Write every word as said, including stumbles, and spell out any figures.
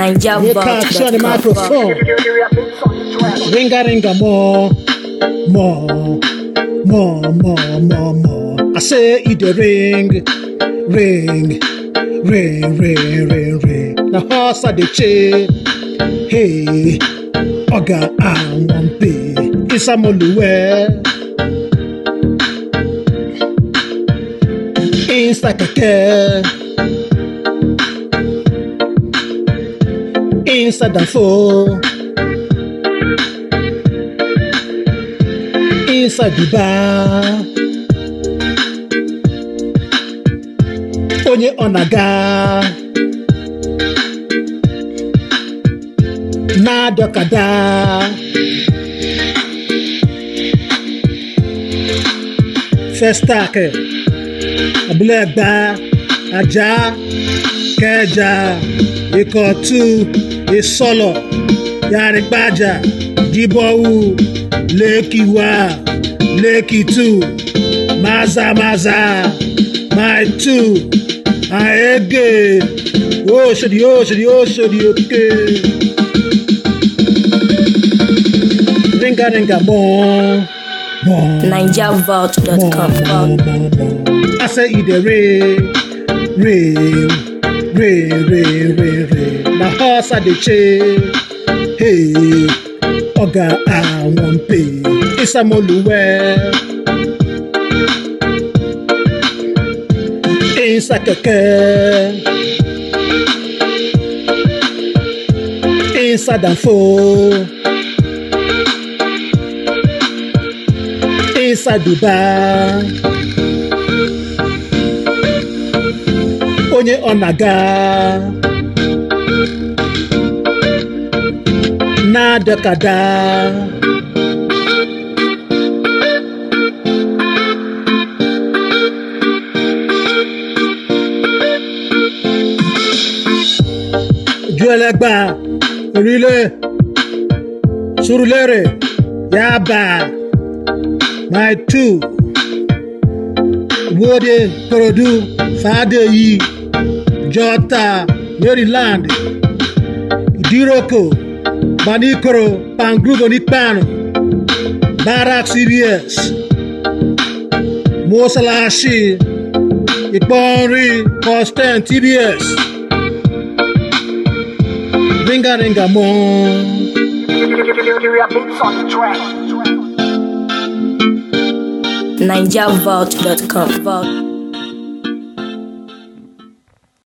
Naija You catch on the microphone. Ringa ringa more, more, more, more, more, more. I say it the ring, ring, ring, ring, ring, ring. The horse at the chain. Hey, Oga I want pay. It's a moluwe. Insta keke. Insta danfo. Insta Dubai. Onye onaga. Na dokada. Festake. Ablegba. Aja. Keja. Ikotu. Isolo. Yarigbaja. Jibowu. Lekiwa. Leki two. Maza Maza. My two. Aege. Oh, shodi, oh, shodi, oh, shodi, okay. Ringa, ringa, more. More. Naija Vault dot com. I say it the rain, rain, rain, rain, rain, rain. My horse at the chain. Hey, Oga I want pay. It's a moluwe. Insa keke. Insa danfo. Insa Dubai. Onye onaga. Na dekada. Juelegba. Orile. Surulere. Yaba. My two. Wode, Korodu, Fadeyi, Jota, Maryland, Idiroko, Banikoro, Pangrugo Nikpano, Barak C B S, Mosalashi, Ikbonri, Constant T B S, Ringa Ringa Mon. Naija Vault dot com.